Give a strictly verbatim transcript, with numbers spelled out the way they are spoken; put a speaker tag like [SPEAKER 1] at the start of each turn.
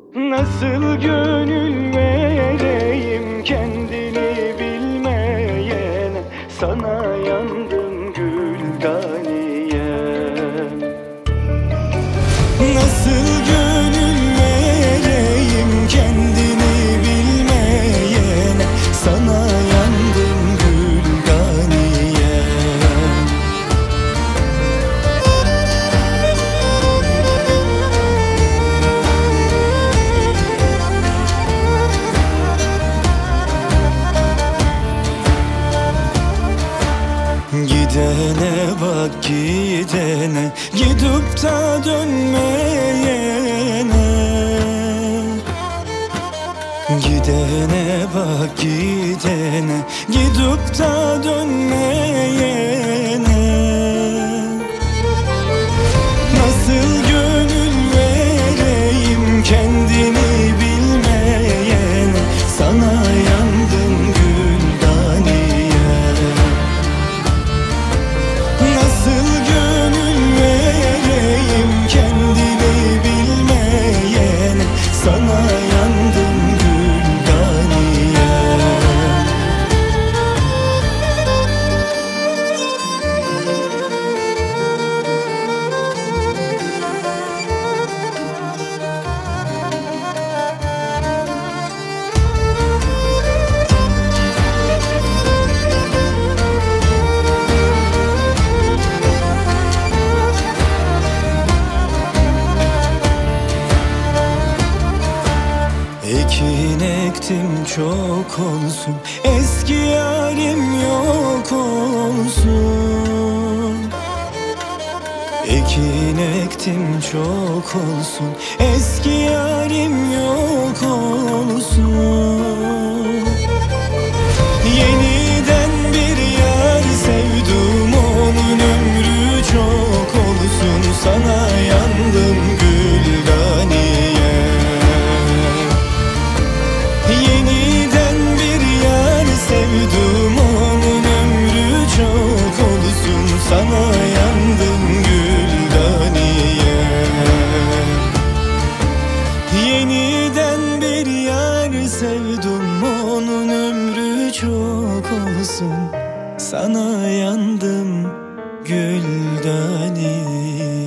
[SPEAKER 1] Nasıl gönül vereyim kendini bilmeyene, sana yandım Gülganiye. Nasıl gönül vereyim kendini bilmeyene, sana yandım Gülganiye. Gidene bak gidene, gidip de dönmeyene. Gidene bak gidene, gidip de dönmeyene. Nasıl gönül vereyim kendini bilmeyene, sana yandım Gülganiye. Nasıl gönül vereyim kendini bilmeyene, sana yandım Gülganiye. Ekin ektim çok olsun, eski yarim yok olsun. Ekin ektim çok olsun, eski yarim yok olsun. Yeniden bir yar sevdim, onun ömrü çok olsun. Sana yandım Gülganiye. Yeniden bir yar sevdim, onun ömrü çok olsun. Sana yandım Gülganiye. Yeniden bir yar sevdim, onun ömrü çok olsun. Sana yandım Gülganiye.